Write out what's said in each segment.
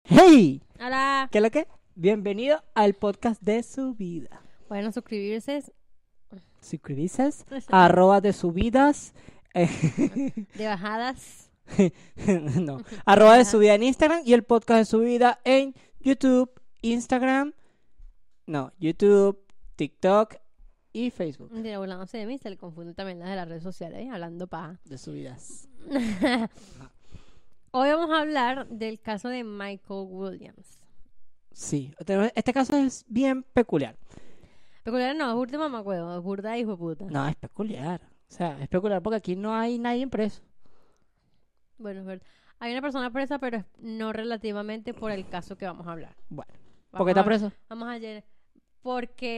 ¡Hey! Hola. ¿Qué es lo que? Bienvenido al podcast de su vida. Bueno, suscribirse Suscribirse, arroba de subidas, de bajadas. no, arroba de su vida en Instagram y el podcast de su vida en YouTube, Instagram, YouTube, TikTok y Facebook. De burlándose de mí, se le confunde también las de las redes sociales, hablando paja. De subidas. Hoy vamos a hablar del caso de Michael Williams. Sí, este caso es bien peculiar. Peculiar no, es burda mamacuevo, es burda hijo de puta. No, es peculiar. O sea, es peculiar porque aquí no hay nadie preso. Bueno, es verdad. Hay una persona presa, pero no relativamente por el caso que vamos a hablar. Bueno, ¿por qué está preso? Vamos ayer. Porque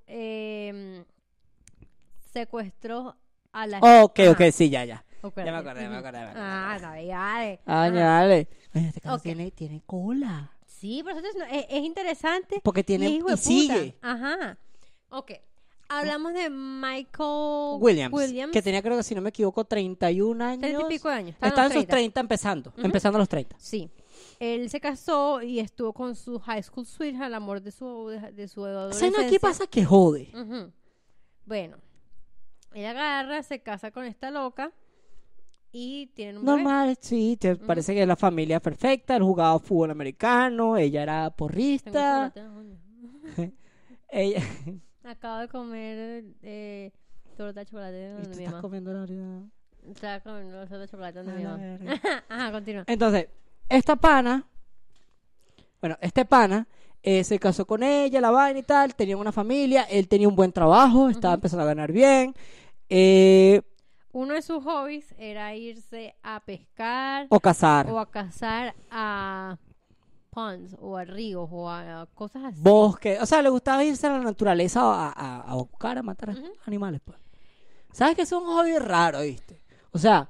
secuestró a la Ok, sí, ya. Okay. Ya me acordé. Dale. Dale. Oye, este caso tiene cola. Sí, pero es interesante. Porque tiene y sigue. Ajá. Ok. Hablamos de Michael Williams. Que tenía, creo que si no me equivoco, 31 años. 30 y pico de años. Está en sus 30 empezando. Uh-huh. Empezando a los 30. Sí. Él se casó y estuvo con su high school sweetheart, el amor de su adolescencia. ¿Saben? Aquí pasa que jode. Uh-huh. Bueno. Ella agarra, se casa con esta loca. Y tienen un normal, bebé. Sí, parece que la familia es perfecta. Él jugaba fútbol americano, ella era porrista. Ella acabo de comer torta de chocolate ¿Y tú estás comiendo la orina? Estaba comiendo torta de chocolate donde mi mamá. Ajá, continúa. Entonces, este pana se casó con ella, la vaina y tal, tenía una familia, él tenía un buen trabajo, estaba empezando a ganar bien. Uno de sus hobbies era irse a pescar o cazar a ponds o a ríos o a cosas así. Bosque, o sea, le gustaba irse a la naturaleza a buscar, a matar animales, pues. ¿Sabes que es un hobby raro, viste? O sea,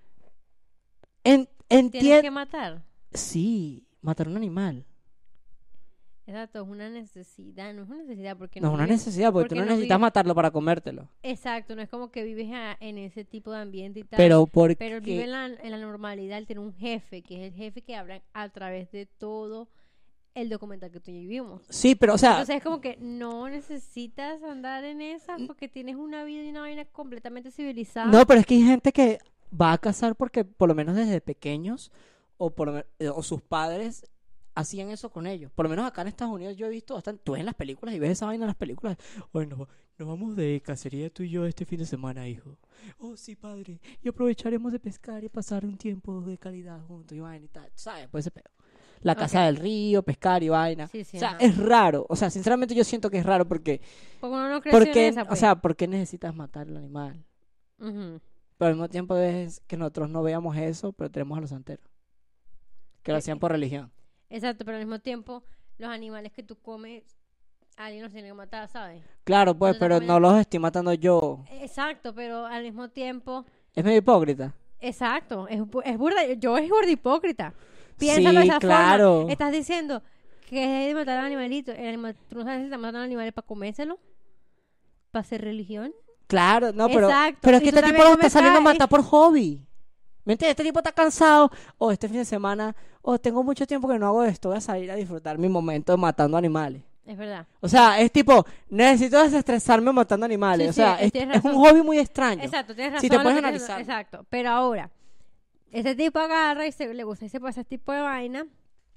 ¿Tienes que matar? Sí, matar un animal. Exacto, es una necesidad, no es una necesidad porque no es una necesidad porque tú no necesitas matarlo para comértelo. Exacto, no es como que vives en ese tipo de ambiente y tal. Pero él vive en la normalidad, él tiene un jefe, que es el jefe que habla a través de todo el documental que tú y yo vimos. Sí, pero o sea... Entonces es como que no necesitas andar en esa porque tienes una vida y una vaina completamente civilizada. No, pero es que hay gente que va a cazar porque por lo menos desde pequeños o sus padres hacían eso con ellos. Por lo menos acá en Estados Unidos yo he visto bastante. Tú ves en las películas y ves esa vaina en las películas. Bueno, nos vamos de cacería tú y yo este fin de semana, hijo. Oh, sí, padre. Y aprovecharemos de pescar y pasar un tiempo de calidad juntos y vaina y tal. ¿Sabes? Pues ese pedo. La casa del río, pescar y vaina. Sí, o sea, es raro. O sea, sinceramente yo siento que es raro porque uno no creció en esa, o pues. sea, ¿por qué necesitas matar al animal? Uh-huh. Pero al mismo tiempo es que nosotros no veamos eso, pero tenemos a los santeros. Que lo hacían por religión. Exacto, pero al mismo tiempo, los animales que tú comes, alguien los tiene que matar, ¿sabes? Claro, pues, pero no los estoy matando yo. Exacto, pero al mismo tiempo... Es medio hipócrita. Exacto, es burda, es burda hipócrita. Piénsalo de esa forma. Estás diciendo que es de matar al animalito. Tú no sabes si estás matando animales para comérselo, para hacer religión. Claro, no, pero exacto. Pero es que este tipo lo está saliendo a matar por hobby. ¿Me entiendes? Este tipo está cansado. Este fin de semana, tengo mucho tiempo que no hago esto. Voy a salir a disfrutar mi momento de matando animales. Es verdad. O sea, es tipo, necesito desestresarme matando animales. Sí, o sea, es un hobby muy extraño. Exacto, tienes razón. Si te puedes analizar. Exacto, pero ahora, este tipo agarra y le gusta y se pasa ese tipo de vaina.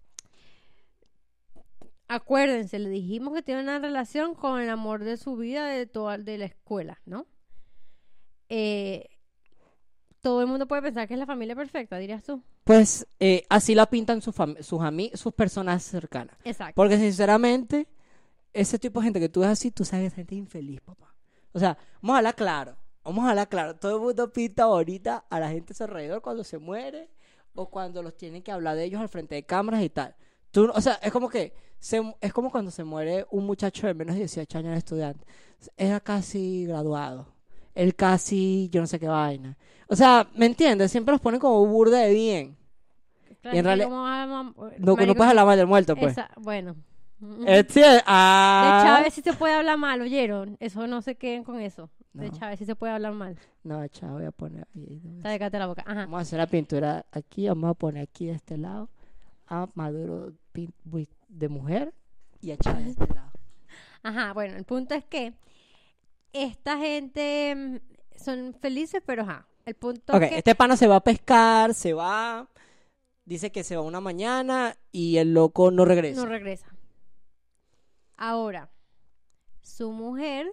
Acuérdense, le dijimos que tiene una relación con el amor de su vida de la escuela, ¿no? Todo el mundo puede pensar que es la familia perfecta, dirías tú. Pues así la pintan sus personas cercanas. Exacto. Porque sinceramente, ese tipo de gente que tú ves así, tú sabes, gente infeliz, papá. O sea, vamos a hablar claro. Todo el mundo pinta ahorita a la gente a su alrededor cuando se muere o cuando los tienen que hablar de ellos al frente de cámaras y tal. O sea, es como que es como cuando se muere un muchacho de menos de 18 años, estudiante. Era casi graduado. Él casi, yo no sé qué vaina. O sea, ¿me entiendes? Siempre los ponen como burda de bien. Claro, y en realidad no puedes hablar mal del muerto, pues. Bueno. De Chávez sí se puede hablar mal, ¿oyeron? Eso no se queden con eso. No. De Chávez sí se puede hablar mal. No, Chávez, voy a poner ahí. Cállate la boca. Ajá. Vamos a hacer la pintura aquí, vamos a poner aquí de este lado. a Maduro de mujer y a Chávez de lado. Ajá, bueno, el punto es que esta gente son felices, pero ajá. El punto Ok, es que este pana se va a pescar, se va, dice que se va una mañana y el loco no regresa. no regresa. Ahora, su mujer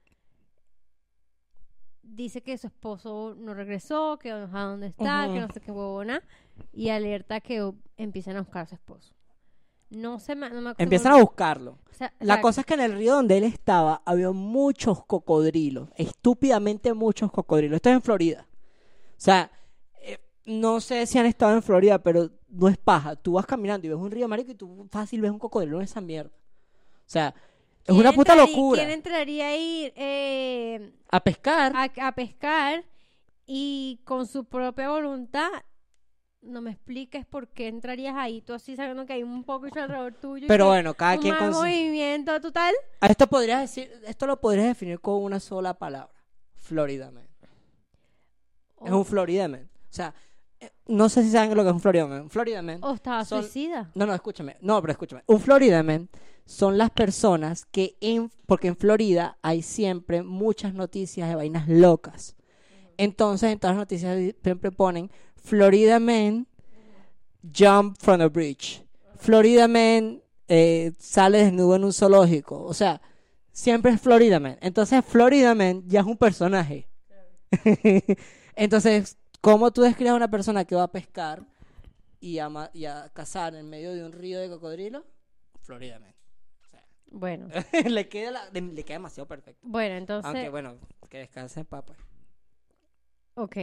dice que su esposo no regresó, que no sabe dónde está, que no sé qué huevona, y alerta que empiezan a buscar a su esposo. No me acuerdo. Empiezan a buscarlo. La exacto. cosa es que en el río donde él estaba había muchos cocodrilos, estúpidamente muchos cocodrilos. Esto es en Florida. O sea, no sé si han estado en Florida, pero no es paja. Tú vas caminando y ves un río, marico, y tú fácil ves un cocodrilo en esa mierda. O sea, es una puta locura. ¿Quién entraría a ir A pescar. a pescar y con su propia voluntad? No me expliques por qué entrarías ahí, tú así sabiendo que hay un poco alrededor tuyo. Pero bueno, cada un quien mal con su... movimiento total. A esto podrías decir, esto lo podrías definir con una sola palabra. Florida Man. Es un Florida Man. O sea, no sé si saben lo que es un Florida Man. Un Florida Man. O estaba suicida. No, escúchame. No, pero escúchame. Un Florida Man son las personas que porque en Florida hay siempre muchas noticias de vainas locas. Entonces, en todas las noticias siempre ponen Florida Man jump from a bridge. Florida Man sale desnudo en un zoológico. O sea, siempre es Florida Man. Entonces, Florida Man ya es un personaje. Entonces, ¿cómo tú describes a una persona que va a pescar y a cazar en medio de un río de cocodrilo? Florida Man. O sea, bueno. le queda demasiado perfecto. Bueno, entonces... Aunque, bueno, que descanse en paz, pues. Ok,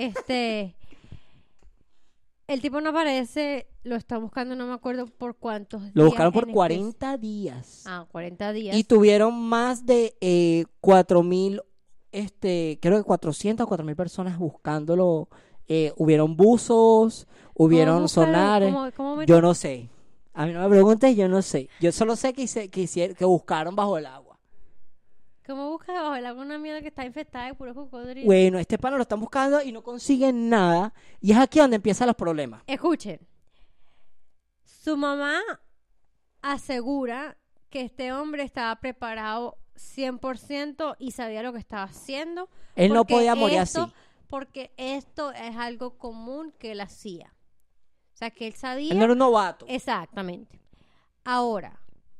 el tipo no aparece, lo está buscando, no me acuerdo por cuántos días. Lo buscaron por 40 días. 40 días. Y tuvieron más de 4,000, creo que 400 o 4,000 personas buscándolo. Hubieron buzos, hubieron sonares. Yo no sé. A mí no me preguntes, yo no sé. Yo solo sé que buscaron bajo el agua. ¿Cómo buscas bajo el agua una mierda que está infestada de puros cocodrilos? Bueno, este pana lo están buscando y no consiguen nada. Y es aquí donde empiezan los problemas. Escuchen. Su mamá asegura que este hombre estaba preparado 100% y sabía lo que estaba haciendo. Él no podía morir así. Porque esto es algo común que él hacía. O sea, que él sabía... Él no era un novato. Exactamente. Ahora,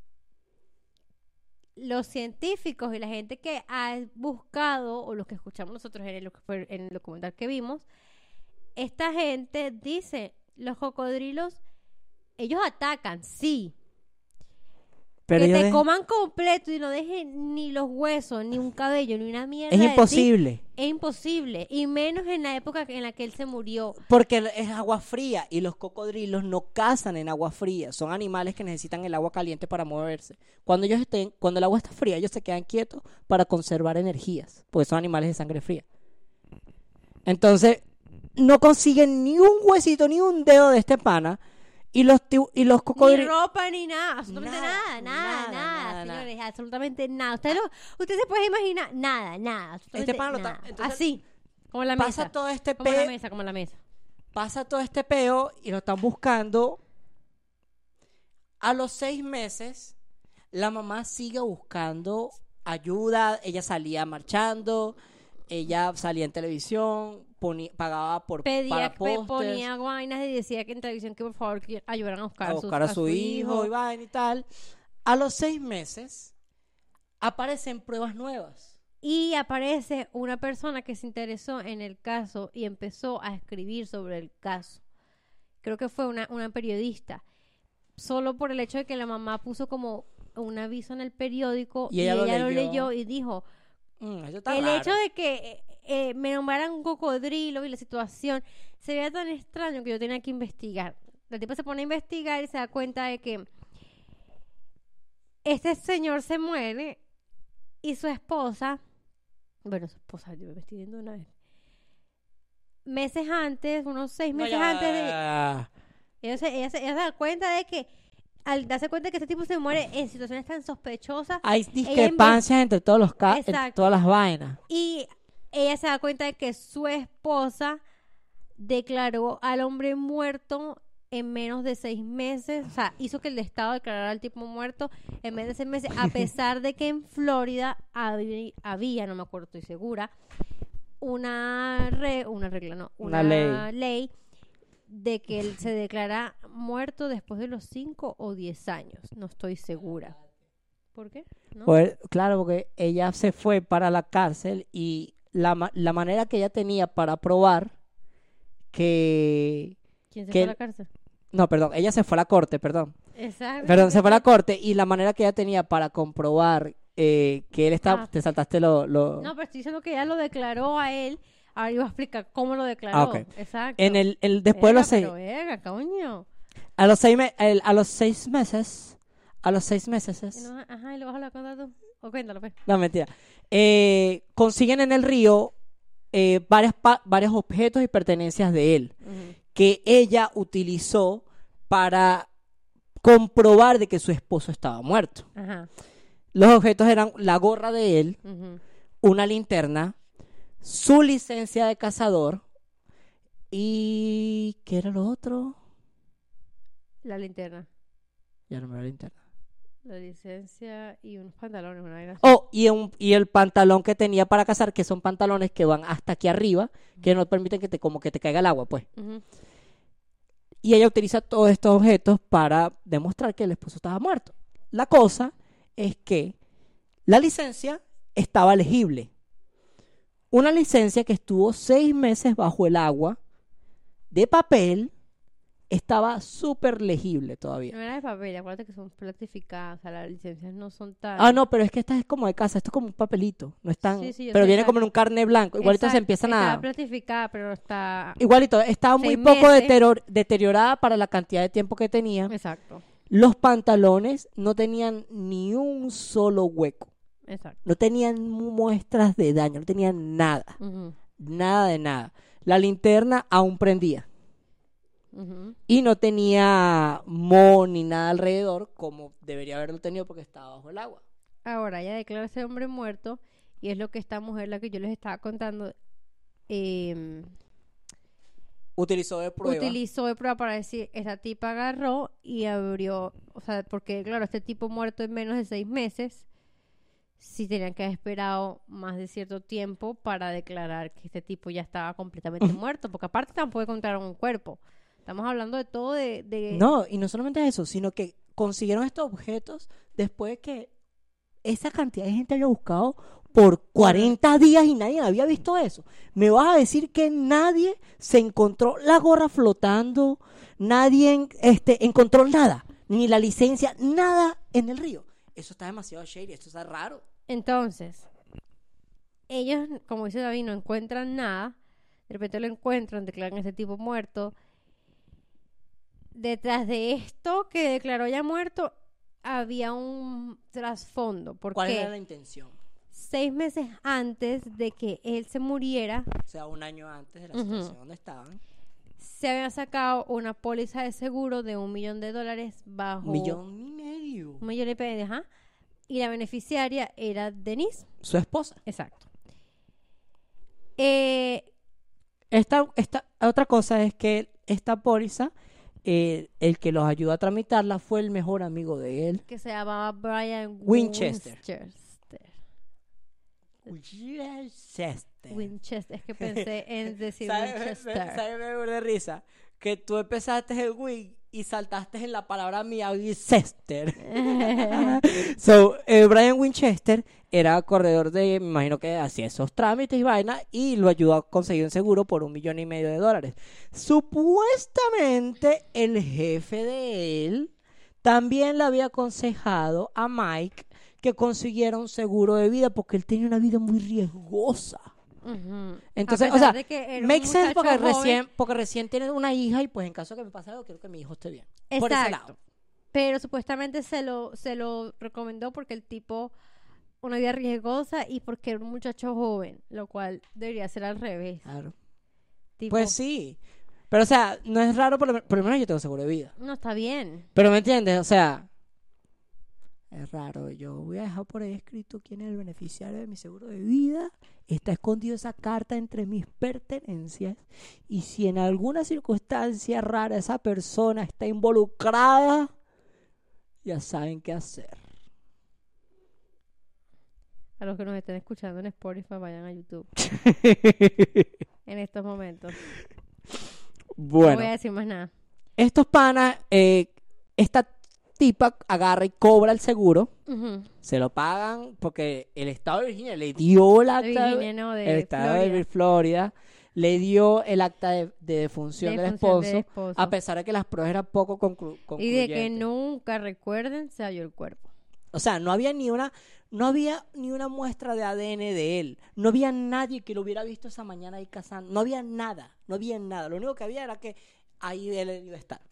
los científicos y la gente que ha buscado, o los que escuchamos nosotros en el documental que vimos, esta gente dice, los cocodrilos, ellos atacan, sí. Pero que te coman completo y no dejen ni los huesos, ni un cabello, ni una mierda. Es imposible. Es imposible. Y menos en la época en la que él se murió. Porque es agua fría y los cocodrilos no cazan en agua fría. Son animales que necesitan el agua caliente para moverse. Cuando el agua está fría, ellos se quedan quietos para conservar energías. Porque son animales de sangre fría. Entonces, no consiguen ni un huesito, ni un dedo de este pana. Y los cocodrilos... Ni ropa, ni nada. Absolutamente nada, señores. Absolutamente nada. Usted se puede imaginar nada. Este pana nada. Así, como la mesa. Pasa todo este como la mesa. Pasa todo este peo y lo están buscando. A los 6 meses, la mamá sigue buscando ayuda. Ella salía marchando. Ella salía en televisión. Pagaba para pósters. Ponía vainas y decía que en televisión que por favor ayudaran a buscar a su hijo y vaina y tal. A los 6 meses aparecen pruebas nuevas. Y aparece una persona que se interesó en el caso y empezó a escribir sobre el caso. Creo que fue una periodista. Solo por el hecho de que la mamá puso como un aviso en el periódico y ella lo leyó y dijo... Eso está el raro. hecho de que me nombraran un cocodrilo y la situación se veía tan extraño que yo tenía que investigar. El tipo se pone a investigar y se da cuenta de que este señor se muere y su esposa, yo me estoy viendo una vez, meses antes, unos 6 meses antes de... Ella se da cuenta de que al darse cuenta de que este tipo se muere en situaciones tan sospechosas, hay discrepancias entre todos los casos, todas las vainas. Y ella se da cuenta de que su esposa declaró al hombre muerto en menos de 6 meses, o sea, hizo que el Estado declarara al tipo muerto en menos de 6 meses, a pesar de que en Florida había, no me acuerdo, estoy segura, una regla, no, una ley de que él se declara muerto después de los 5 o 10 años, no estoy segura. ¿Por qué? ¿No? Pues, claro, porque ella se fue para la cárcel y la manera que ella tenía para probar que... ¿Quién se fue a la cárcel? No, perdón, ella se fue a la corte, perdón. Exacto. Perdón, se fue a la corte y la manera que ella tenía para comprobar que él estaba... Te saltaste lo... No, pero estoy diciendo que ella lo declaró a él. Ahora iba a explicar cómo lo declaró. Okay. Exacto. En después de los 6... coño. A los 6 meses... A los 6 meses... Ajá, ¿y lo vas a contar tú? O cuéntalo, pues. No, mentira. Consiguen en el río varios objetos y pertenencias de él que ella utilizó para comprobar de que su esposo estaba muerto. Ajá. Los objetos eran la gorra de él, una linterna, su licencia de cazador y... ¿qué era lo otro? La linterna. Ya no me la linterna. La licencia y unos pantalones, una vaina así. Oh, y el pantalón que tenía para cazar, que son pantalones que van hasta aquí arriba, que no permiten que te caiga el agua, pues. Y ella utiliza todos estos objetos para demostrar que el esposo estaba muerto. La cosa es que la licencia estaba legible. Una licencia que estuvo 6 meses bajo el agua, de papel, estaba súper legible todavía. No era de papel, acuérdate que son plastificadas, o sea, las licencias no son tan... Ah, no, pero es que esta es como de casa, esto es como un papelito, no es tan... Sí, pero viene como en un carnet blanco, igualito se empiezan a... Está plastificada, pero está... Igualito, estaba muy poco deteriorada para la cantidad de tiempo que tenía. Exacto. Los pantalones no tenían ni un solo hueco. Exacto. No tenían muestras de daño, no tenían nada. Nada de nada. La linterna aún prendía. Y no tenía moho ni nada alrededor, como debería haberlo tenido porque estaba bajo el agua. Ahora, ella declara a ese hombre muerto, y es lo que esta mujer, la que yo les estaba contando, utilizó de prueba para decir, esta tipa agarró y abrió, o sea, porque claro, este tipo muerto en menos de 6 meses, sí tenían que haber esperado más de cierto tiempo para declarar que este tipo ya estaba completamente muerto, porque aparte tampoco encontraron un cuerpo. Estamos hablando de todo de... No, y no solamente eso, sino que consiguieron estos objetos después de que esa cantidad de gente había buscado por 40 días y nadie había visto eso. ¿Me vas a decir que nadie se encontró la gorra flotando? Nadie encontró nada, ni la licencia, nada en el río. Eso está demasiado shady, esto está raro. Entonces, ellos, como dice David, no encuentran nada. De repente lo encuentran, declaran a ese tipo muerto. Detrás de esto que declaró ya muerto, había un trasfondo. ¿Cuál era la intención? 6 meses antes de que él se muriera, o sea, 1 año antes de la situación donde estaban, se había sacado una póliza de seguro de $1 millón bajo... $1,5 million. $1,5 million, ajá. Y la beneficiaria era Denise. Su esposa. Exacto. Esta otra cosa es que esta póliza, el que los ayudó a tramitarla fue el mejor amigo de él, que se llamaba Brian Winchester. Winchester. Es que pensé en decir Winchester. ¿Sabes? Me dio de risa que tú empezaste el Win y saltaste en la palabra mía Winchester. Brian Winchester era corredor me imagino que hacía esos trámites y vaina, y lo ayudó a conseguir un seguro por $1,5 million. Supuestamente el jefe de él también le había aconsejado a Mike que consiguiera un seguro de vida porque él tenía una vida muy riesgosa. Entonces, o sea, make sense porque recién tiene una hija y pues en caso de que me pase algo quiero que mi hijo esté bien. Exacto. Por ese lado. Pero supuestamente se lo recomendó porque el tipo una vida riesgosa y porque era un muchacho joven, lo cual debería ser al revés. Claro. Tipo, pues sí. Pero o sea, no es raro, por lo menos yo tengo seguro de vida. No, está bien. Pero ¿me entiendes? O sea, Es raro. Yo voy a dejar por ahí escrito quién es el beneficiario de mi seguro de vida. Está escondido esa carta entre mis pertenencias. Y si en alguna circunstancia rara esa persona está involucrada, ya saben qué hacer. A los que nos estén escuchando en Spotify, vayan a YouTube. En estos momentos. Bueno. No voy a decir más nada. Estos panas, esta tipa agarra y cobra el seguro. Se lo pagan porque el estado de Virginia le dio el acta el estado de Florida le dio el acta de defunción del esposo, a pesar de que las pruebas eran poco concluyentes. Y de que nunca, recuerden, se halló el cuerpo. O sea, no había ni una muestra de ADN de él. No había nadie que lo hubiera visto esa mañana ahí cazando. No había nada. Lo único que había era que ahí él iba a estar.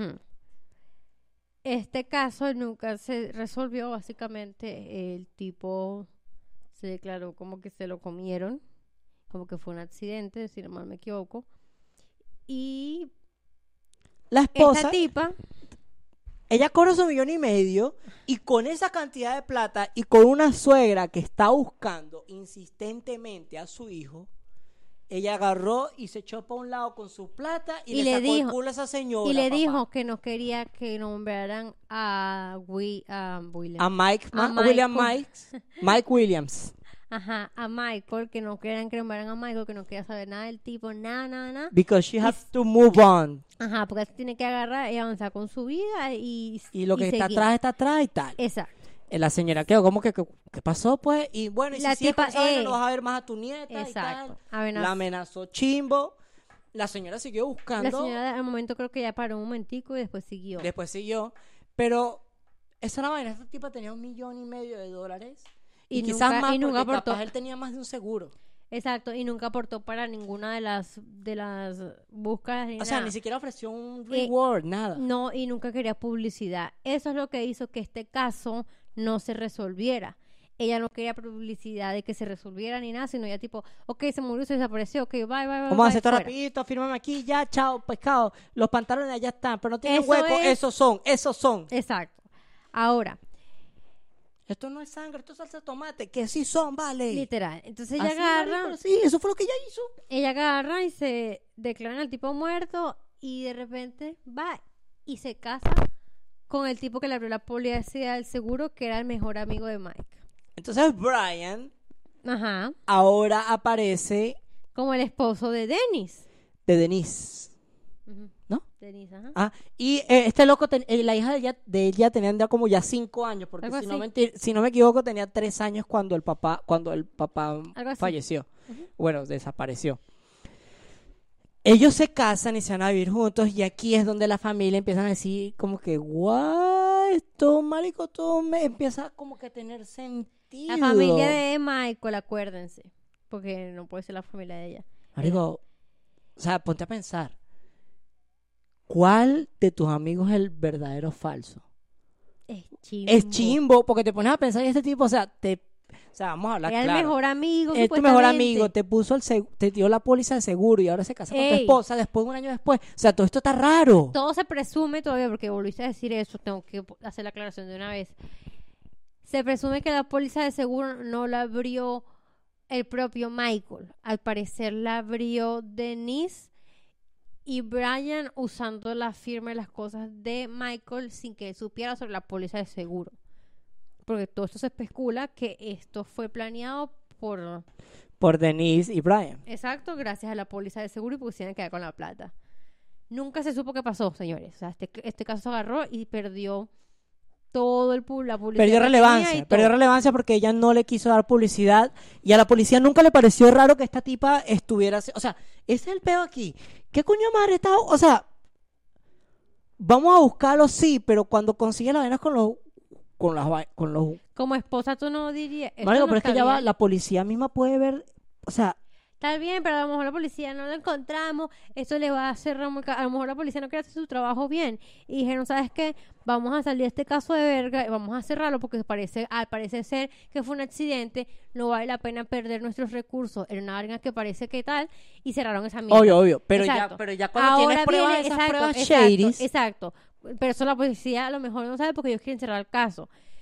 Este caso nunca se resolvió. Básicamente, el tipo se declaró como que se lo comieron, como que fue un accidente, si no mal me equivoco. Y la esposa, esta tipa, ella cobra su $1.5 millones y con esa cantidad de plata y con una suegra que está buscando insistentemente a su hijo, ella agarró y se echó para un lado con su plata y le sacó el culo a esa señora. Y le dijo que no quería que nombraran a William. A Mike Williams. Ajá, a Michael, que no querían que nombraran a Michael, que no quería saber nada del tipo, nada. Because she has to move on. Ajá, porque tiene que agarrar y avanzar con su vida y lo que está atrás y tal. Exacto. La señora quedó como que ¿qué pasó pues? Y bueno, y la si tipa, no vas a ver más a tu nieta. Exacto. Y tal. La amenazó chimbo. La señora siguió buscando. La señora al momento creo que ya paró un momentico y después siguió. Pero esa era la vaina. Esta tipa tenía $1.5 millones. Y nunca, quizás más, y nunca porque aportó. capaz él tenía más de un seguro. Exacto, y nunca aportó para ninguna de las búsquedas ni nada. Ni siquiera ofreció un reward, nada. No, y nunca quería publicidad. Eso es lo que hizo que este caso no se resolviera. Ella no quería publicidad de que se resolviera ni nada, sino ya tipo, ok, se murió, se desapareció, ok, bye. Vamos a hacer esto rapidito, fírmame aquí, ya, chao, pescado. Los pantalones allá están, pero no tienen hueco, esos son. Exacto. Ahora, esto no es sangre, esto es salsa de tomate, que sí son, vale. Literal. Entonces ella agarra. Sí, eso fue lo que ella hizo. Ella agarra y se declara al tipo muerto y de repente va y se casa con el tipo que le abrió la póliza del seguro, que era el mejor amigo de Mike. Entonces Brian ahora aparece como el esposo de Denise. De Denise. ¿No? Denise, y este loco, la hija de ella tenía como ya 5 años, porque si no me equivoco tenía 3 años cuando el papá falleció. Bueno, desapareció. Ellos se casan y se van a vivir juntos, y aquí es donde la familia empieza a decir como que esto, marico, todo me empieza como que a tener sentido. La familia de Michael, acuérdense, porque no puede ser la familia de ella. Marico, o sea, ponte a pensar, ¿cuál de tus amigos es el verdadero falso? Es chimbo, porque te pones a pensar y este tipo, o sea, vamos a hablar claro. Era el mejor amigo, es tu mejor amigo, te dio la póliza de seguro y ahora se casa con tu esposa después de un año después. O sea, todo esto está raro. Todo se presume todavía, porque volviste a decir eso, tengo que hacer la aclaración de una vez. Se presume que la póliza de seguro no la abrió el propio Michael. Al parecer la abrió Denise y Brian usando la firma y las cosas de Michael sin que él supiera sobre la póliza de seguro. Porque todo esto se especula que esto fue planeado por Denise y Brian. Exacto, gracias a la póliza de seguro y porque se iban a quedar con la plata. Nunca se supo qué pasó, señores. O sea, este caso se agarró y perdió todo la publicidad. Perdió relevancia porque ella no le quiso dar publicidad y a la policía nunca le pareció raro que esta tipa estuviera... O sea, ese es el peor aquí. ¿Qué coño madre está? O sea, vamos a buscarlo, sí, pero cuando consigue las vainas con los... Como esposa tú no dirías... Marico, pero es que ya va, la policía misma puede ver... O sea... Está bien, pero a lo mejor la policía no lo encontramos, eso le va a hacer a lo mejor la policía no quiere hacer su trabajo bien y dijeron, ¿sabes qué? Vamos a salir de este caso de verga y vamos a cerrarlo porque al parecer ser que fue un accidente, no vale la pena perder nuestros recursos en una verga que parece que tal, y cerraron esa mierda. Obvio, pero ya cuando ahora tienes pruebas, viene, esas pruebas shady. Exacto, pero eso la policía a lo mejor no sabe porque ellos quieren cerrar el caso.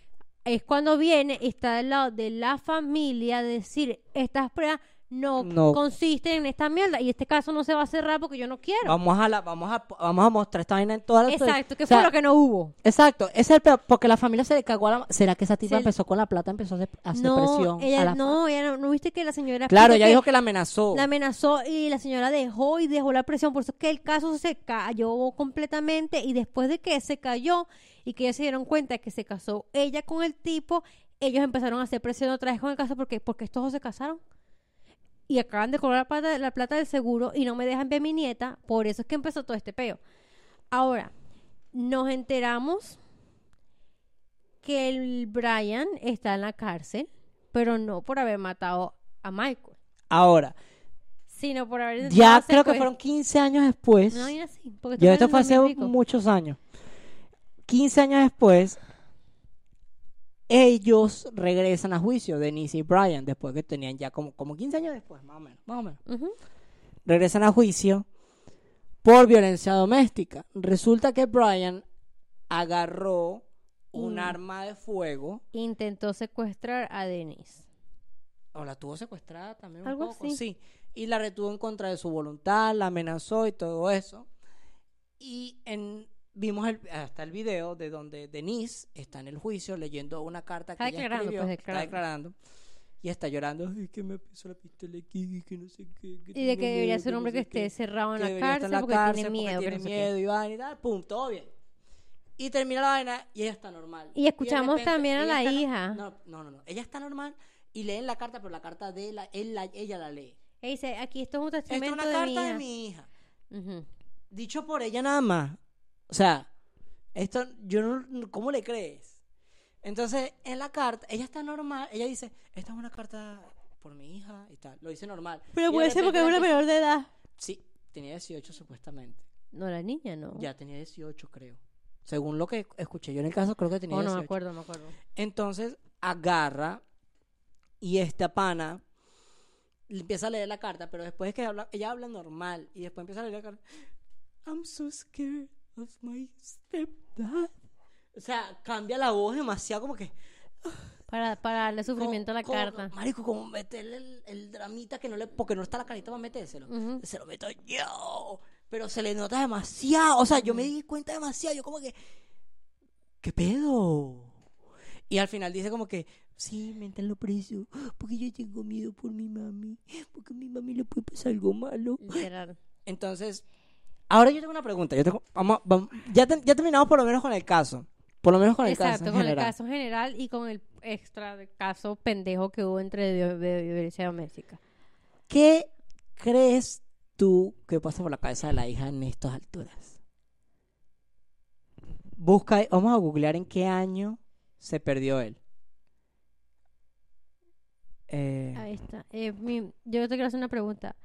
es cuando viene y está del lado de la familia decir, estas pruebas no consisten en esta mierda y este caso no se va a cerrar porque yo no quiero. Vamos a mostrar esta vaina en todas las... Exacto, que fue lo que no hubo. Exacto, ese es el peor, porque la familia se le cagó a la... ¿Será que esa tipa empezó con la plata, empezó a hacer presión? Ella no viste que la señora... Claro, ella dijo que la amenazó. La amenazó y la señora dejó la presión, por eso es que el caso se cayó completamente y después de que se cayó y que ellos se dieron cuenta que se casó ella con el tipo, ellos empezaron a hacer presión otra vez con el caso porque estos dos se casaron. Y acaban de cobrar la plata del seguro y no me dejan ver a mi nieta, por eso es que empezó todo este peo. Ahora, nos enteramos que el Brian está en la cárcel, pero no por haber matado a Michael. Ahora, sino por haber... Ya creo que fueron 15 años después. No, mira, sí. Ya esto fue hace muchos años. 15 años después, ellos regresan a juicio, Denise y Brian, después que tenían ya como 15 años después, más o menos. Uh-huh. Regresan a juicio por violencia doméstica. Resulta que Brian agarró un arma de fuego. Intentó secuestrar a Denise. O la tuvo secuestrada también ¿Algo un poco, así? sí. Y la retuvo en contra de su voluntad, la amenazó y todo eso. Y vimos hasta el video de donde Denise está en el juicio leyendo una carta que ella escribió. Está declarando. Y está llorando. Ay, que me puso la pistola aquí, que no sé qué. Y de que debería ser un hombre que esté cerrado en la cárcel porque tiene miedo. Tiene miedo y vaina y tal. Pum, todo bien. Y termina la vaina y ella está normal. Y escuchamos también a la hija. No. Ella está normal y leen la carta, pero la carta de ella la lee. Ella dice, aquí esto es un testamento de mi hija. Esto es una carta de mi hija. Uh-huh. Dicho por ella nada más. O sea, esto, yo no, ¿cómo le crees? Entonces, en la carta, ella está normal, ella dice, esta es una carta por mi hija y tal, lo dice normal. Pero puede ser porque es una menor de edad. Sí, tenía 18 supuestamente. No, la niña no. Ya tenía 18 creo. Según lo que escuché yo en el caso, creo que tenía 18. No me acuerdo. Entonces, agarra y esta pana empieza a leer la carta, pero después es que ella habla normal y después empieza a leer la carta. I'm so scared of my stepdad. O sea, cambia la voz demasiado como que... Para darle sufrimiento a la carta. Marico, como meterle el dramita que no le... Porque no está la carita para metérselo. Uh-huh. Se lo meto yo. Pero se le nota demasiado. O sea, yo me di cuenta demasiado. Yo como que... ¿Qué pedo? Y al final dice como que... Sí, métanlo preso. Porque yo tengo miedo por mi mami. Porque a mi mami le puede pasar algo malo. Literal. Entonces... Ahora yo tengo una pregunta. Ya terminamos por lo menos con el caso. Por lo menos con el caso en general. Exacto, con el caso general y con el extra de caso pendejo que hubo entre de violencia doméstica. ¿Qué crees tú que pasa por la cabeza de la hija en estas alturas? Vamos a googlear en qué año se perdió él. Ahí está. Yo te quiero hacer una pregunta.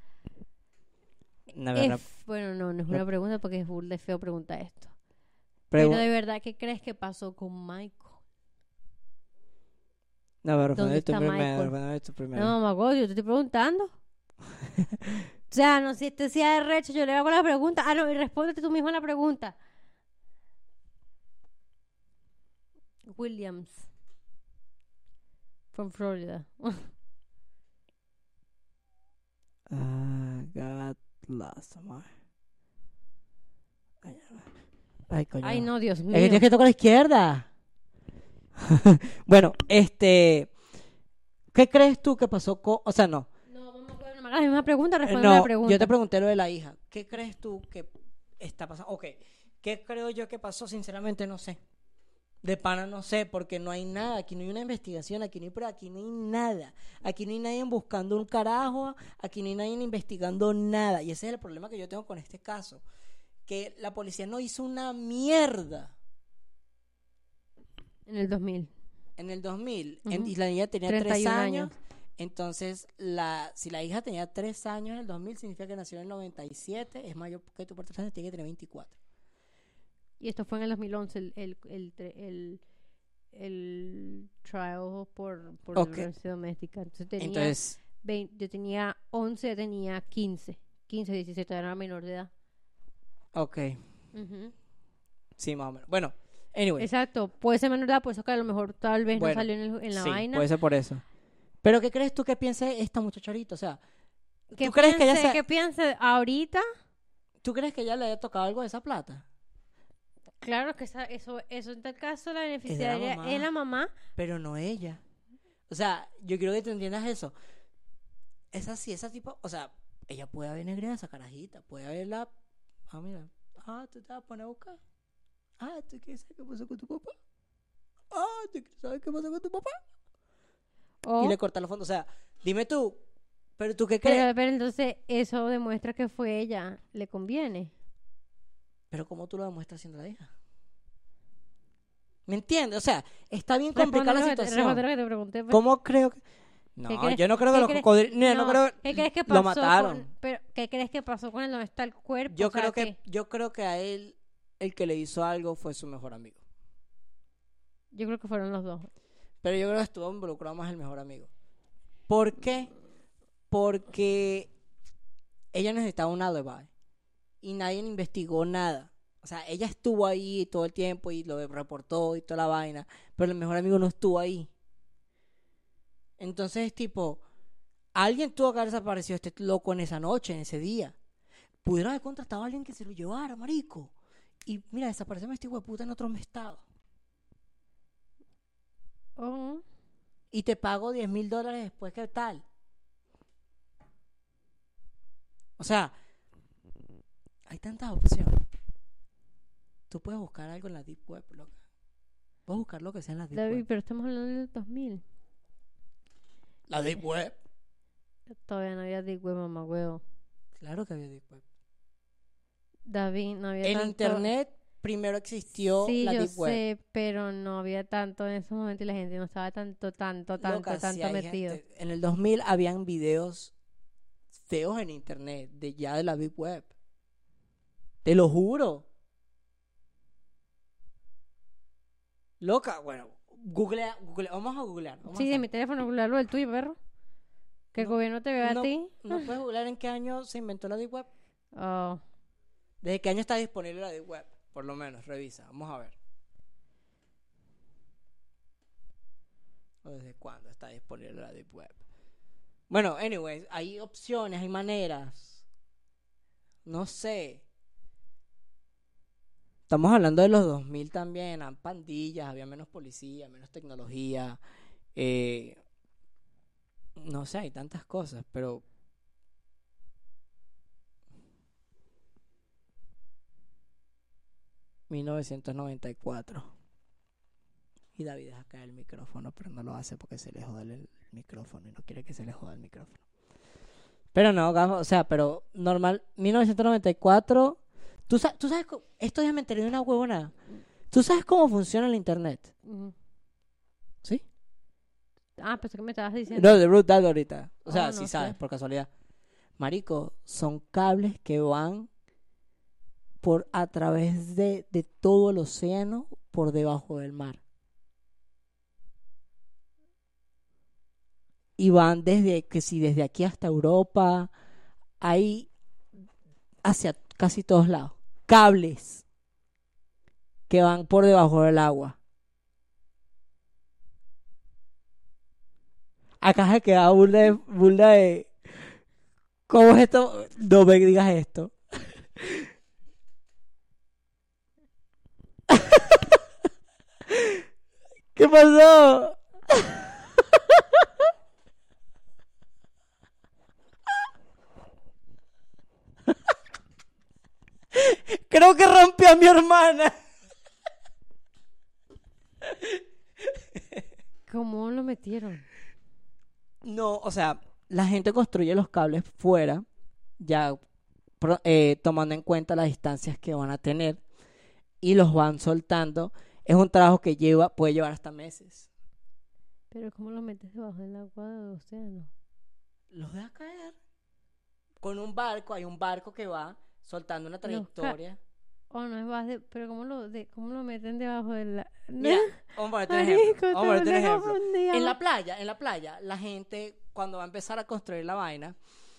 Bueno, no es una pregunta porque es burda de feo preguntar esto. Pero de verdad, ¿qué crees que pasó con Michael? No, pero responde tú primero. No, Mago, yo te estoy preguntando. O sea, no, si este sea de recho, yo le hago la pregunta. Ah, no, y respóndete tú mismo la pregunta. Williams. From Florida. God bless. Ay, coño. Ay, no, Dios mío. Es que tienes que tocar a la izquierda. Bueno, ¿qué crees tú que pasó con... O sea, no. No me hagas la misma pregunta, responde la pregunta. Yo te pregunté lo de la hija. ¿Qué crees tú que está pasando? Ok, ¿qué creo yo que pasó? Sinceramente no sé. De pana no sé, porque no hay nada. Aquí no hay una investigación, aquí no hay nada. Aquí no hay nadie buscando un carajo, aquí no hay nadie investigando nada. Y ese es el problema que yo tengo con este caso. Que la policía no hizo una mierda. En el 2000. Uh-huh. Y la niña tenía 3 años. Entonces, si la hija tenía 3 años en el 2000, significa que nació en el 97. Es mayor que tú por 3 años, tiene que tener 24. Y esto fue en el 2011, el trial por violencia doméstica. Entonces, yo tenía 11, tenía 15, 17, era menor de edad. Ok. Uh-huh. Sí, más o menos. Bueno, Anyway. Exacto, puede ser menor de edad, por eso que a lo mejor tal vez no salió en la vaina. Puede ser por eso. Pero ¿qué crees tú que piense esta muchacha ahorita? O sea, ¿tú crees que ella ¿qué piense ahorita? ¿Tú crees que ella le haya tocado algo de esa plata? Claro que eso en tal caso la beneficiaria es la mamá. Pero no ella. O sea, yo quiero que te entiendas eso. Esa tipo, o sea, ella puede haber negreado a esa carajita, puede haberla, mira, tú te vas a poner a buscar. ¿Tú quieres saber qué pasó con tu papá? ¿Tú quieres saber qué pasó con tu papá? Y le corta los fondos. O sea, dime tú, ¿pero tú qué crees? Pero entonces eso demuestra que fue ella, le conviene. Pero ¿cómo tú lo demuestras siendo la hija? ¿Me entiendes? O sea, está bien complicada la situación. Lo que te pregunté, pues. ¿Cómo creo que...? No, yo no creo que los cocodrilos... No creo ¿qué crees que pasó lo mataron. ¿Qué crees que pasó con él? ¿Dónde está el cuerpo? Yo creo que a él, el que le hizo algo fue su mejor amigo. Yo creo que fueron los dos. Pero yo creo que estuvo involucrado más el mejor amigo. ¿Por qué? Porque ella necesitaba un alibi. Y nadie investigó nada. O sea, ella estuvo ahí todo el tiempo y lo reportó y toda la vaina. Pero el mejor amigo no estuvo ahí. Entonces, tipo, alguien tuvo que haber desaparecido este loco en esa noche, en ese día. Pudieron haber contratado a alguien que se lo llevara, marico. Y mira, desapareció este hijo de puta en otro estado. Y te pago $10,000 después, ¿qué tal? O sea, hay tantas opciones. Tú puedes buscar algo en la Deep Web, loca. Puedes buscar lo que sea en la Deep Web. David, pero estamos hablando del 2000. La Deep Web. Todavía no había Deep Web, mamá huevo. Claro que había Deep Web. David, no había tanto. En Internet primero existió la Deep Web. Sí, yo sé, pero no había tanto en ese momento y la gente no estaba tanto metido. En el 2000 habían videos feos en Internet de la Deep Web. Te lo juro. Loca, bueno, googlea, vamos a googlear. De mi teléfono, googlearlo del tuyo, perro. Que el gobierno te vea a ti. ¿No puedes googlear en qué año se inventó la Deep Web? ¿Desde qué año está disponible la Deep Web? Por lo menos, revisa, vamos a ver. ¿O desde cuándo está disponible la Deep Web? Bueno, anyways, hay opciones, hay maneras. No sé. Estamos hablando de los 2000 también, eran pandillas, había menos policía, menos tecnología. No sé, hay tantas cosas, pero... ...1994... Y David deja caer el micrófono, pero no lo hace porque se le joda el micrófono y no quiere que se le joda el micrófono. Pero no, o sea, pero normal, 1994... ¿Tú sabes esto ya me enteré de una huevona. ¿Tú sabes cómo funciona el internet? ¿Sí? Pensé que me estabas diciendo. No, de brutal ahorita. O sea, sí sabes, por casualidad. Marico, son cables que van a través de todo el océano por debajo del mar. Y van desde aquí hasta Europa, ahí hacia casi todos lados. Cables que van por debajo del agua. Acá se queda burda de... ¿Cómo es esto? No me digas esto. ¿Qué pasó? Creo que rompió a mi hermana. ¿Cómo lo metieron? No, o sea, la gente construye los cables fuera, ya tomando en cuenta las distancias que van a tener, y los van soltando. Es un trabajo que puede llevar hasta meses. ¿Pero cómo lo metes debajo del agua del océano? Los dejas caer. Con un barco, hay un barco que va soltando una trayectoria. No es base, pero ¿cómo lo meten debajo de la...? Mira, vamos a ponerte un ejemplo. En la playa, la gente, cuando va a empezar a construir la vaina,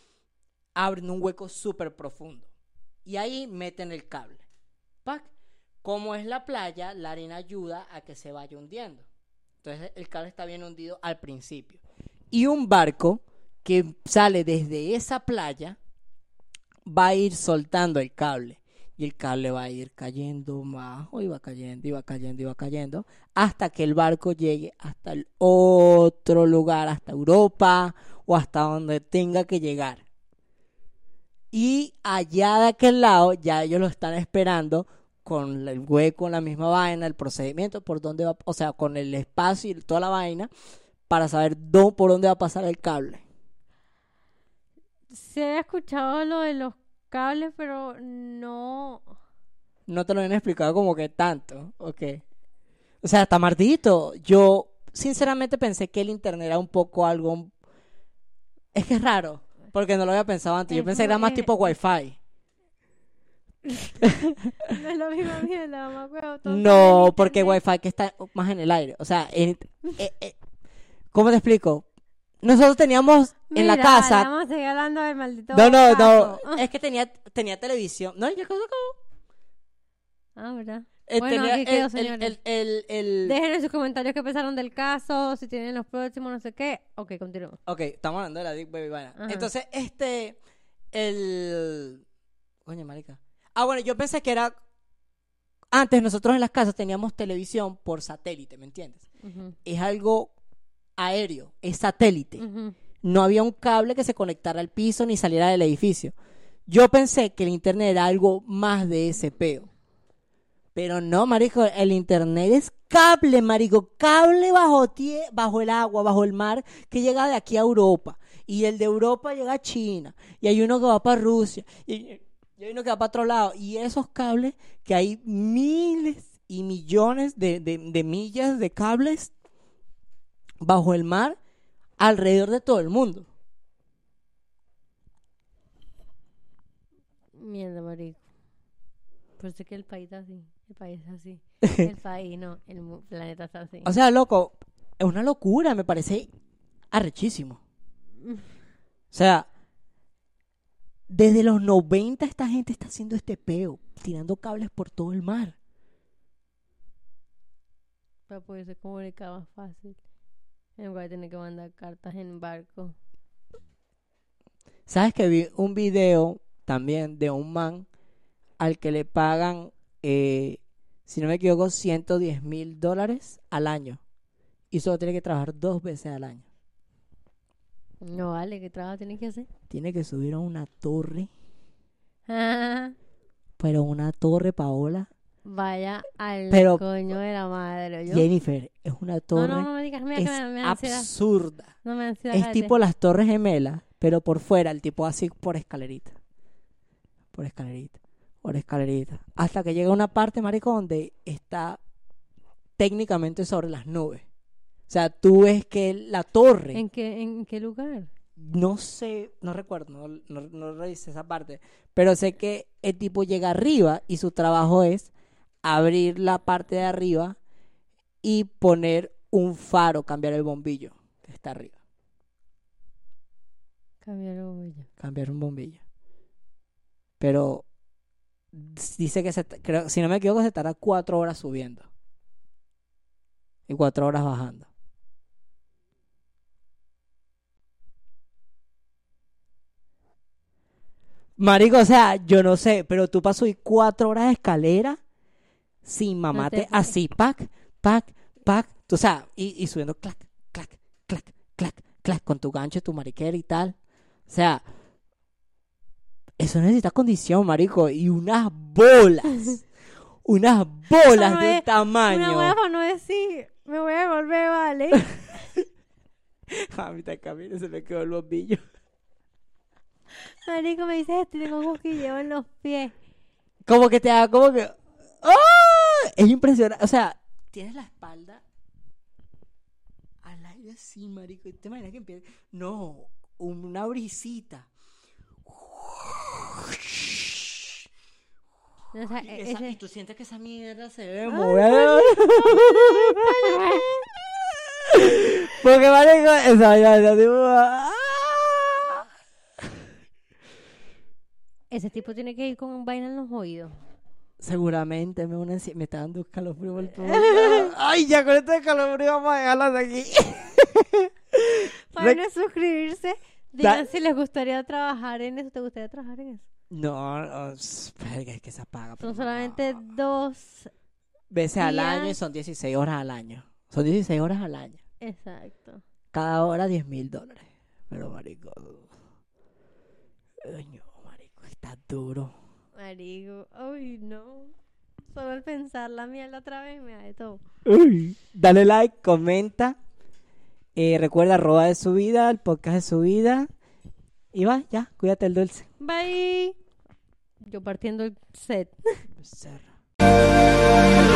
abren un hueco súper profundo. Y ahí meten el cable. ¡Pac! Como es la playa, la arena ayuda a que se vaya hundiendo. Entonces el cable está bien hundido al principio. Y un barco que sale desde esa playa va a ir soltando el cable. Y el cable va a ir cayendo bajo y va cayendo y va cayendo y va cayendo hasta que el barco llegue hasta el otro lugar, hasta Europa o hasta donde tenga que llegar. Y allá de aquel lado ya ellos lo están esperando con el hueco, la misma vaina, el procedimiento, por dónde va, o sea, con el espacio y toda la vaina para saber por dónde va a pasar el cable. Se ha escuchado lo de los cables, pero no. No te lo habían explicado como que tanto, ok. O sea, está martillito. Yo sinceramente pensé que el internet era un poco algo. Es que es raro, porque no lo había pensado antes. Yo pensé que era más tipo Wi-Fi. No es lo mismo mierda, mamá. No, porque Wi-Fi que está más en el aire. O sea, ¿cómo te explico? Nosotros teníamos en la casa. Vamos a seguir hablando del maldito. No. Es que tenía televisión. No, ya cosa acabó. Ah, ¿verdad? Bueno, aquí quedó, señores. Dejen en sus comentarios qué pensaron del caso, si tienen los próximos, no sé qué. Ok, continuamos. Ok, estamos hablando de la Dick Baby vaina. Entonces, Coño, marica. Ah, bueno, yo pensé que era. Antes nosotros en las casas teníamos televisión por satélite, ¿me entiendes? Uh-huh. Es algo aéreo, es satélite. Uh-huh. No había un cable que se conectara al piso ni saliera del edificio. Yo pensé que el internet era algo más de ese peo. Pero no, marico, el internet es cable, marico. Cable bajo el agua, bajo el mar, que llega de aquí a Europa. Y el de Europa llega a China. Y hay uno que va para Rusia. Y hay uno que va para otro lado. Y esos cables, que hay miles y millones de millas de cables bajo el mar, alrededor de todo el mundo. Mierda, marico. Por eso es que el país está así. El país es así. El país no, el planeta está así. O sea, loco, es una locura, me parece arrechísimo. O sea, desde los 90 esta gente está haciendo este peo, tirando cables por todo el mar. Para poderse comunicar más fácil. En lugar de tener que mandar cartas en barco. ¿Sabes que vi un video también de un man al que le pagan, si no me equivoco, $110,000 al año? Y solo tiene que trabajar 2 veces al año. No vale, ¿qué trabajo tiene que hacer? Tiene que subir a una torre. Pero una torre, Paola. Vaya al coño de la madre. ¿Yo? Jennifer, es una torre. No me digas, mira, es me absurda. No me ansiedad. Es tipo las Torres Gemelas, pero por fuera, el tipo así por escalerita. Por escalerita. Hasta que llega una parte, marico, donde está técnicamente sobre las nubes. O sea, tú ves que la torre... ¿En qué lugar? No sé, no recuerdo, no revisé esa parte. Pero sé que el tipo llega arriba y su trabajo es abrir la parte de arriba y poner un faro, cambiar el bombillo que está arriba. Cambiar un bombillo. Pero dice que creo, si no me equivoco, se tarda 4 horas subiendo y 4 horas bajando. Marico, o sea, yo no sé, pero tú pasas hoy 4 horas de escalera sin mamate, así, pac, tú, o sea, y subiendo clac, con tu gancho, tu mariquera y tal. O sea, eso necesita condición, marico, y unas bolas de tamaño. Una bola para no decir, me voy a volver, vale. A mitad de camino se me quedó el bombillo. Marico, me dices esto y tengo cosquilleo en los pies. Como que te haga, como que... ¡Oh! Es impresionante. O sea, tienes la espalda al aire así, marico. ¿Te imaginas que empieza? No, una brisita. O sea, y tú sientes que esa mierda se ve mover. Porque marico, ese tipo tiene que ir con vaina en los oídos. Seguramente me está dando escalofrío por todo. Ay, ya con este escalofrío vamos a dejarlo de aquí. Para no suscribirse, digan si les gustaría trabajar en eso. ¿Te gustaría trabajar en eso? No, es que se apaga. Son solamente 2 veces al año y son 16 horas al año. Son 16 horas al año. Exacto. Cada hora $10,000. Pero, marico. Ay, no, marico, está duro. Marico, ay, no. Solo el pensar la mierda otra vez me da de todo. Uy. Dale like, comenta. Recuerda, arroba de su vida, el podcast de su vida. Y va, ya, cuídate el dulce. Bye. Yo partiendo el set. Cerra.